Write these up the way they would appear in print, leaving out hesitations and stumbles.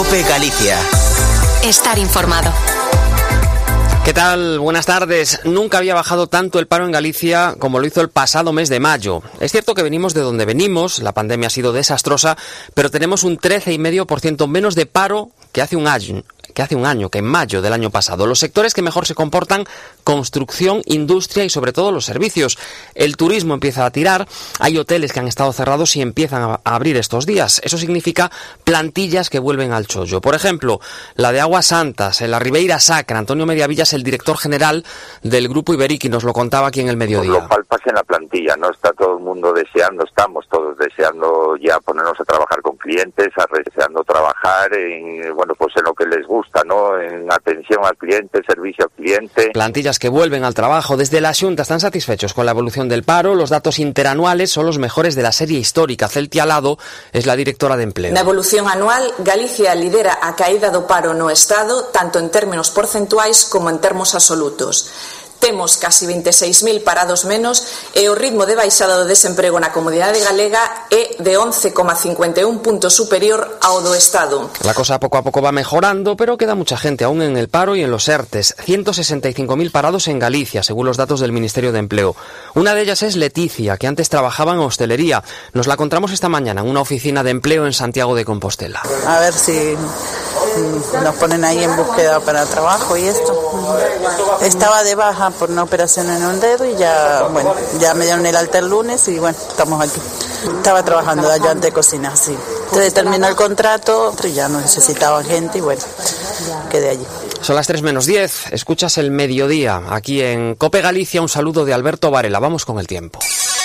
COPE Galicia. Estar informado. ¿Qué tal? Buenas tardes. Nunca había bajado tanto el paro en Galicia como lo hizo el pasado mes de mayo. Es cierto que venimos de donde venimos, la pandemia ha sido desastrosa, pero tenemos un 13,5% menos de paro que hace un año, que en mayo del año pasado. Los sectores que mejor se comportan: construcción, industria y sobre todo los servicios. El turismo empieza a tirar, hay hoteles que han estado cerrados y empiezan a abrir estos días. Eso significa plantillas que vuelven al chollo. Por ejemplo, la de Aguas Santas, en la Ribeira Sacra. Antonio Mediavillas, el director general del Grupo Iberiqui, nos lo contaba aquí en el mediodía. Pues lo palpas en la plantilla, ¿no? Está todo el mundo deseando, estamos todos deseando ya ponernos a trabajar con clientes, deseando trabajar en, pues en lo que les gusta, ¿no? En atención al cliente, servicio al cliente. Plantillas que vuelven al trabajo. Desde la Xunta están satisfechos con la evolución del paro. Los datos interanuales son los mejores de la serie histórica. Celtia Alado es la directora de Empleo. Na evolución anual, Galicia lidera a caída do paro no Estado, tanto en términos porcentuais como en termos absolutos. Temos casi 26.000 parados menos e o ritmo de baixada do desemprego na comunidade galega é de 11,51 puntos superior ao do Estado. La cosa poco a poco va mejorando, pero queda mucha gente aún en el paro y en los ERTES. 165.000 parados en Galicia, según los datos del Ministerio de Empleo. Una de ellas es Leticia, que antes trabajaba en hostelería. Nos la encontramos esta mañana en una oficina de empleo en Santiago de Compostela. A ver si nos ponen ahí en búsqueda para trabajo y esto. Estaba de baja por una operación en un dedo y ya me dieron el alta el lunes y estamos aquí. Estaba trabajando de ayudante de cocina, sí. Entonces terminó el contrato, pero ya no necesitaban gente y quedé allí. Son las 3:10, escuchas el mediodía aquí en COPE Galicia. Un saludo de Alberto Varela. Vamos con el tiempo.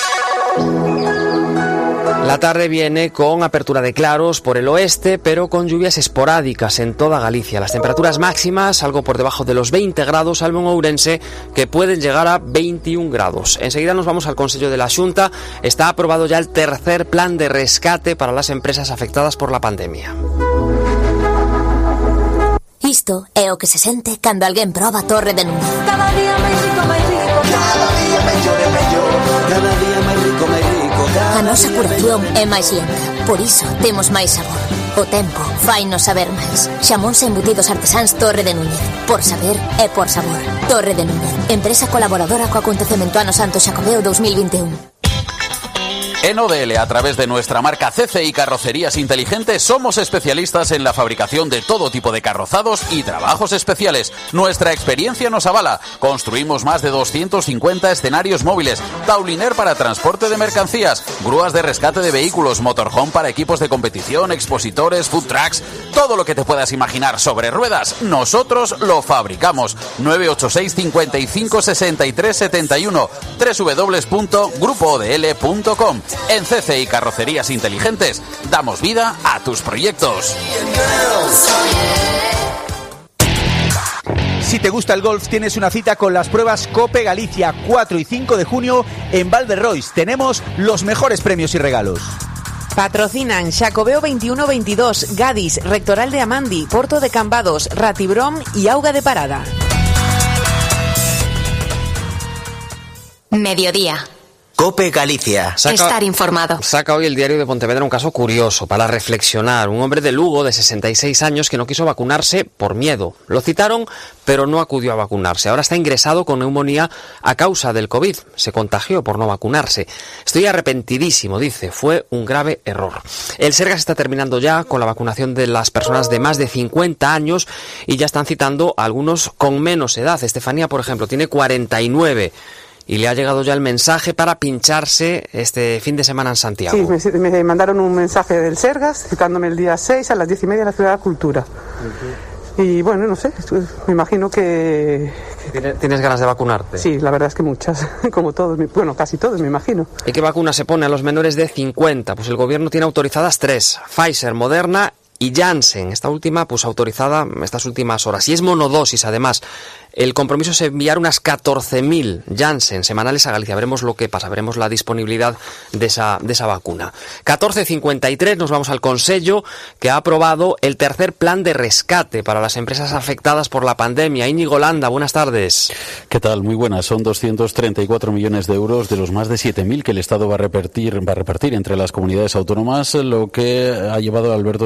La tarde viene con apertura de claros por el oeste, pero con lluvias esporádicas en toda Galicia. Las temperaturas máximas algo por debajo de los 20 grados, salvo en Ourense, que pueden llegar a 21 grados. Enseguida nos vamos al Consello de la Xunta. Está aprobado ya el tercer plan de rescate para las empresas afectadas por la pandemia. Isto é o que se sente cando alguén proba Torre de Núñez. Cada día máis rico, máis rico. Cada día mellor e mellor. Cada día máis rico, máis rico. A nosa curación é máis lenta, por iso temos máis sabor. O tempo fainos saber máis. Xamóns e embutidos artesáns Torre de Núñez. Por saber e por sabor. Torre de Núñez, empresa colaboradora co acontecemento Ano Santo Xacobeo 2021. En ODL, a través de nuestra marca CCI Carrocerías Inteligentes, somos especialistas en la fabricación de todo tipo de carrozados y trabajos especiales. Nuestra experiencia nos avala. Construimos más de 250 escenarios móviles, tauliner para transporte de mercancías, grúas de rescate de vehículos, motorhome para equipos de competición, expositores, food trucks, todo lo que te puedas imaginar sobre ruedas, nosotros lo fabricamos. 986 55 63 71 www.grupoodl.com. En CCI Carrocerías Inteligentes damos vida a tus proyectos. Si te gusta el golf, tienes una cita con las pruebas COPE Galicia 4 y 5 de junio en Valderrois. Tenemos los mejores premios y regalos. Patrocinan Xacobeo 21-22, Gadis, Rectoral de Amandi, Porto de Cambados, Ratibrom y Auga de Parada. Mediodía. COPE Galicia. Estar informado. Saca hoy el Diario de Pontevedra un caso curioso para reflexionar. Un hombre de Lugo de 66 años que no quiso vacunarse por miedo. Lo citaron, pero no acudió a vacunarse. Ahora está ingresado con neumonía a causa del COVID. Se contagió por no vacunarse. Estoy arrepentidísimo, dice. Fue un grave error. El Sergas está terminando ya con la vacunación de las personas de más de 50 años y ya están citando a algunos con menos edad. Estefanía, por ejemplo, tiene 49. Y le ha llegado ya el mensaje para pincharse este fin de semana en Santiago. Sí, me mandaron un mensaje del Sergas citándome el día 6 a las 10:30 en la Ciudad de la Cultura. Y no sé, me imagino que... ¿Tienes ganas de vacunarte? Sí, la verdad es que muchas, como todos, casi todos, me imagino. ¿Y qué vacuna se pone a los menores de 50? Pues el gobierno tiene autorizadas 3, Pfizer, Moderna y Janssen, esta última autorizada estas últimas horas. Y es monodosis, además. El compromiso es enviar unas 14.000 Janssen semanales a Galicia. Veremos lo que pasa, veremos la disponibilidad de esa vacuna. 14:53, nos vamos al Consello, que ha aprobado el tercer plan de rescate para las empresas afectadas por la pandemia. Íñigo Landa, buenas tardes. ¿Qué tal? Muy buenas. Son 234 millones de euros de los más de 7.000 que el Estado va a repartir entre las comunidades autónomas, lo que ha llevado a Alberto Núñez Feijóo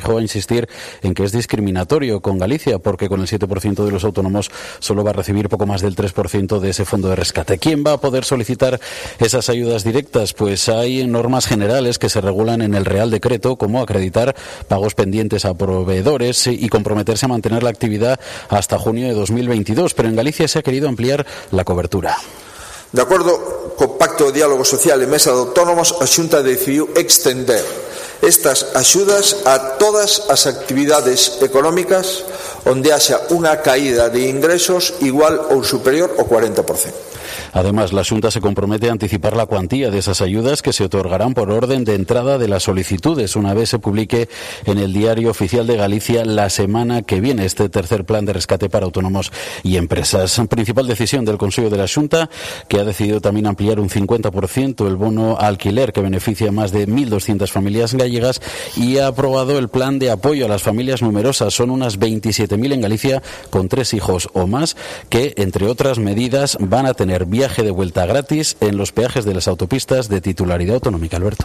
Feijóo a insistir en que es discriminatorio con Galicia, porque con el 7% de los autónomos solo va a recibir poco más del 3% de ese fondo de rescate. ¿Quién va a poder solicitar esas ayudas directas? Pues hay normas generales que se regulan en el Real Decreto, como acreditar pagos pendientes a proveedores y comprometerse a mantener la actividad hasta junio de 2022, pero en Galicia se ha querido ampliar la cobertura. De acordo co Pacto de Diálogo Social e Mesa de Autónomos, a Xunta decidiu extender estas axudas a todas as actividades económicas onde haxa unha caída de ingresos igual ou superior ao 40%. Además, la Xunta se compromete a anticipar la cuantía de esas ayudas que se otorgarán por orden de entrada de las solicitudes una vez se publique en el Diario Oficial de Galicia la semana que viene este tercer plan de rescate para autónomos y empresas. Principal decisión del Consejo de la Xunta, que ha decidido también ampliar un 50% el bono alquiler que beneficia a más de 1.200 familias gallegas y ha aprobado el plan de apoyo a las familias numerosas. Son unas 27.000 en Galicia con 3 hijos o más que, entre otras medidas, van a tener viaje de vuelta gratis en los peajes de las autopistas de titularidad autonómica. Alberto.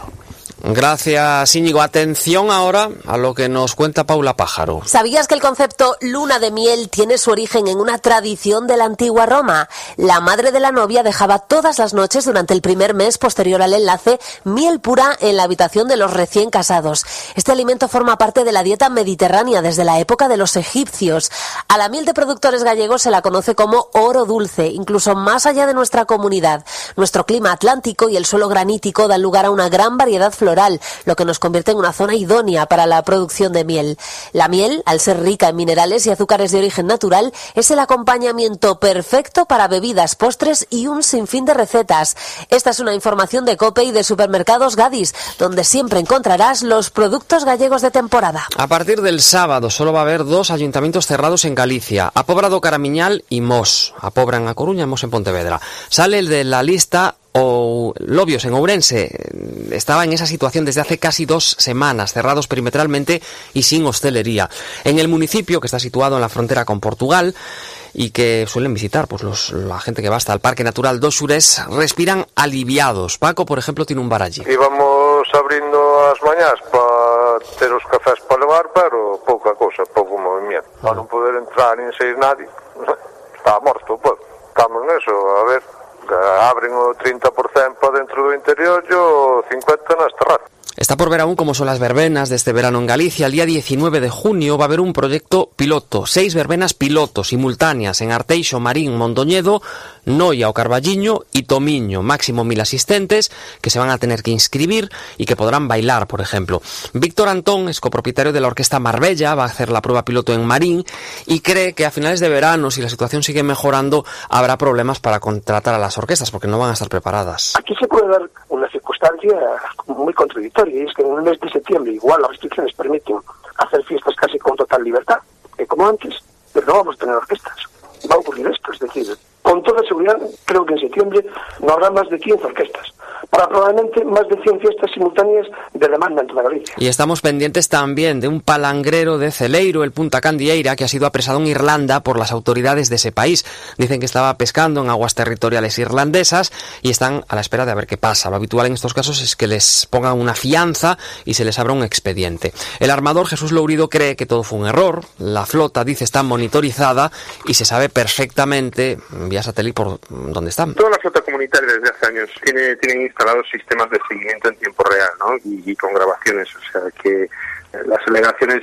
Gracias, Íñigo. Atención ahora a lo que nos cuenta Paula Pájaro. ¿Sabías que el concepto luna de miel tiene su origen en una tradición de la antigua Roma? La madre de la novia dejaba todas las noches durante el primer mes posterior al enlace miel pura en la habitación de los recién casados. Este alimento forma parte de la dieta mediterránea desde la época de los egipcios. A la miel de productores gallegos se la conoce como oro dulce, incluso más allá de nuestra comunidad. Nuestro clima atlántico y el suelo granítico dan lugar a una gran variedad floral, lo que nos convierte en una zona idónea para la producción de miel. La miel, al ser rica en minerales y azúcares de origen natural, es el acompañamiento perfecto para bebidas, postres y un sinfín de recetas. Esta es una información de COPE y de Supermercados Gadis, donde siempre encontrarás los productos gallegos de temporada. A partir del sábado solo va a haber 2 ayuntamientos cerrados en Galicia, Apobra do Caramiñal y Mos. Apobra en A Coruña y Mos en Pontevedra. Sale el de la lista o Lobios en Ourense. Estaba en esa situación desde hace casi 2 semanas, cerrados perimetralmente y sin hostelería. En el municipio, que está situado en la frontera con Portugal y que suelen visitar pues la gente que va hasta el Parque Natural dos Xures, respiran aliviados. Paco, por ejemplo, tiene un bar allí. Íbamos abrindo as mañás para ter os cafés para levar, pero pouca cosa, pouco movimiento. Para non poder entrar nin sair nadie, está morto, pues. Estamos neso, a ver. Abren o 30% para dentro do interior e o 50% nas terrazas. Está por ver aún cómo son las verbenas de este verano en Galicia. El día 19 de junio va a haber un proyecto piloto, 6 verbenas piloto simultáneas en Arteixo, Marín, Mondoñedo, Noia o Carballiño y Tomiño. Máximo 1000 asistentes que se van a tener que inscribir y que podrán bailar, por ejemplo. Víctor Antón es copropietario de la Orquesta Marbella, va a hacer la prueba piloto en Marín y cree que a finales de verano, si la situación sigue mejorando, habrá problemas para contratar a las orquestas porque no van a estar preparadas. Aquí se puede dar una circunstancia muy contradictoria, y es que en el mes de septiembre igual las restricciones permiten hacer fiestas casi con total libertad, como antes, pero no vamos a tener orquestas. Va a ocurrir esto, es decir, con toda seguridad creo que en septiembre no habrá más de 15 orquestas, para probablemente más de 100 fiestas simultáneas de demanda en toda Galicia. Y estamos pendientes también de un palangrero de Celeiro, el Punta Candieira, que ha sido apresado en Irlanda por las autoridades de ese país. Dicen que estaba pescando en aguas territoriales irlandesas y están a la espera de a ver qué pasa. Lo habitual en estos casos es que les pongan una fianza y se les abra un expediente. El armador Jesús Lourido cree que todo fue un error. La flota, dice, está monitorizada y se sabe perfectamente vía satélite por dónde están. Toda la flota comunitaria desde hace años tienen instalados sistemas de seguimiento en tiempo real, ¿no? Y con grabaciones, o sea que las alegaciones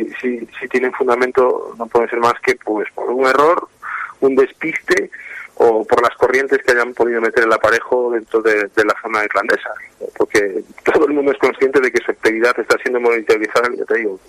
si tienen fundamento no pueden ser más que pues por un error, un despiste o por las corrientes que hayan podido meter el aparejo dentro de la zona irlandesa, porque todo el mundo es consciente de que su actividad está siendo monitorizada, ya te digo,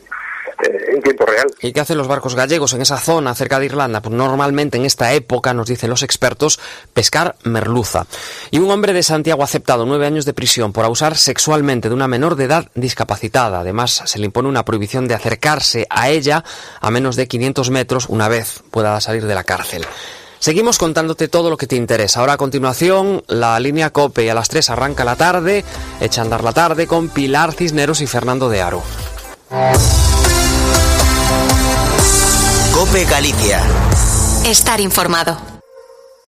en tiempo real. ¿Y qué hacen los barcos gallegos en esa zona cerca de Irlanda? Pues normalmente en esta época, nos dicen los expertos, pescar merluza. Y un hombre de Santiago ha aceptado 9 años de prisión por abusar sexualmente de una menor de edad discapacitada. Además, se le impone una prohibición de acercarse a ella a menos de 500 metros una vez pueda salir de la cárcel. Seguimos contándote todo lo que te interesa. Ahora a continuación, la línea COPE y a las 3 arranca la tarde, echa a andar la tarde con Pilar Cisneros y Fernando de Aro. COPE Galicia. Estar informado.